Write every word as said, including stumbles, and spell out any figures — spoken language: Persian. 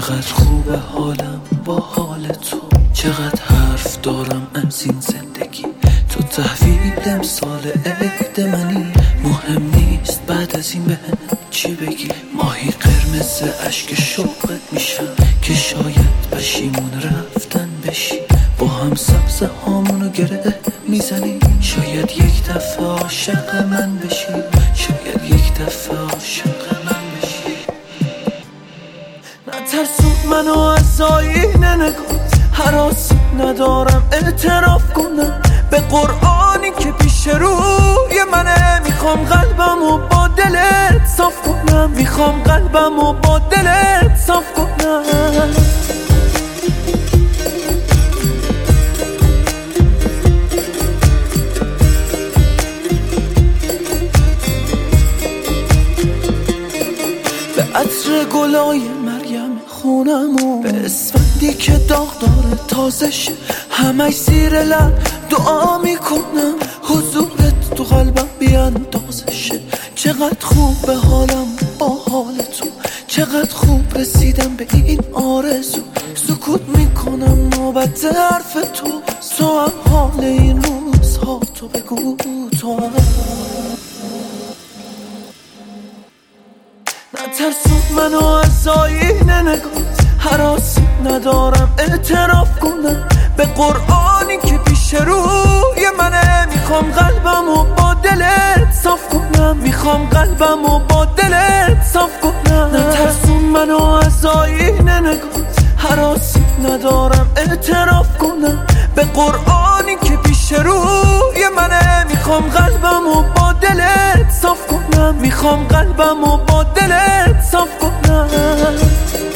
چقدر خوبه حالم با حال تو، چقدر حرف دارم از این زندگی. تو تحویل امسال عقد منی، مهم نیست بعد از این به چی بگی. ماهی قرمز عشق شوقت میشم که شاید پشیمون رفتن بشی. با هم سبز هامونو گره میزنی، شاید یک دفعه عاشق من بشی، شاید یک دفعه عاشق من بشی. نترسون منو از آینه نگاه، هراسی ندارم اعتراف کنم به قرآنی که پیش روی منه. میخوام قلبمو با دلت صاف کنم، میخوام قلبمو با دلت صاف کنم. به عطر گلای مریم خونمو، به اسفندی که داغ داره تازه شه، همش زیر لب دعا میکنم حضورت تو قلبم بیاندازه شه. چقدر خوب به حالم با حال تو، چقدر خوب رسیدم به این آرزو. سکوت میکنم نوبت حرف تو، تو هم حال این روزها تو بگو تو هم. نترسون منو از آینه نگاه، هراسی ندارم اعتراف کنم به قرآنی که پیش روی منه. میخوام قلبمو با دلت صاف کنم، میخوام قلبمو با دلت صاف کنم. نترسون منو از آینه نگاه، هراسی ندارم اعتراف کنم به قرآنی که پیش روی منه. میخوام قلبمو با دلت صاف کنم، میخوام قلبمو با دلت صاف کنم.